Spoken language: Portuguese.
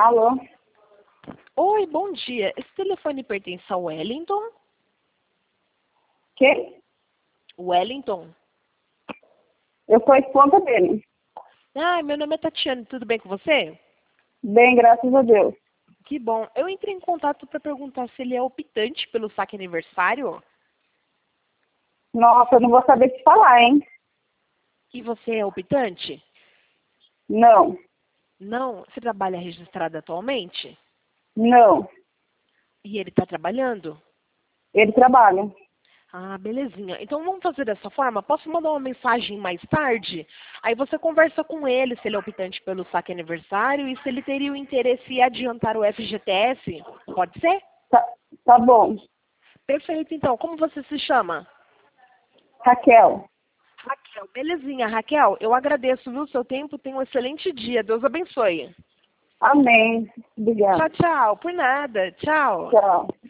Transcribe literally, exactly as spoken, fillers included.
Alô? Oi, bom dia. Esse telefone pertence ao Wellington? Quem? Wellington? Eu sou a esposa dele. Ah, meu nome é Tatiane, tudo bem com você? Bem, graças a Deus. Que bom. Eu entrei em contato para perguntar se ele é optante pelo saque aniversário. Nossa, eu não vou saber te falar, hein? E você é optante? Não, Não? Você trabalha registrado atualmente? não. E ele está trabalhando? Ele trabalha. Ah, belezinha. Então vamos fazer dessa forma? Posso mandar uma mensagem mais tarde? Aí você conversa com ele se ele é optante pelo saque aniversário e se ele teria o interesse em adiantar o F G T S. Pode ser? Tá, tá bom. Perfeito, então. Como você se chama? Raquel. Raquel. Belezinha, Raquel. Eu agradeço, viu, o seu tempo. Tenha um excelente dia. Deus abençoe. Amém. Tchau, Obrigada. tchau. Por nada. Tchau. Tchau.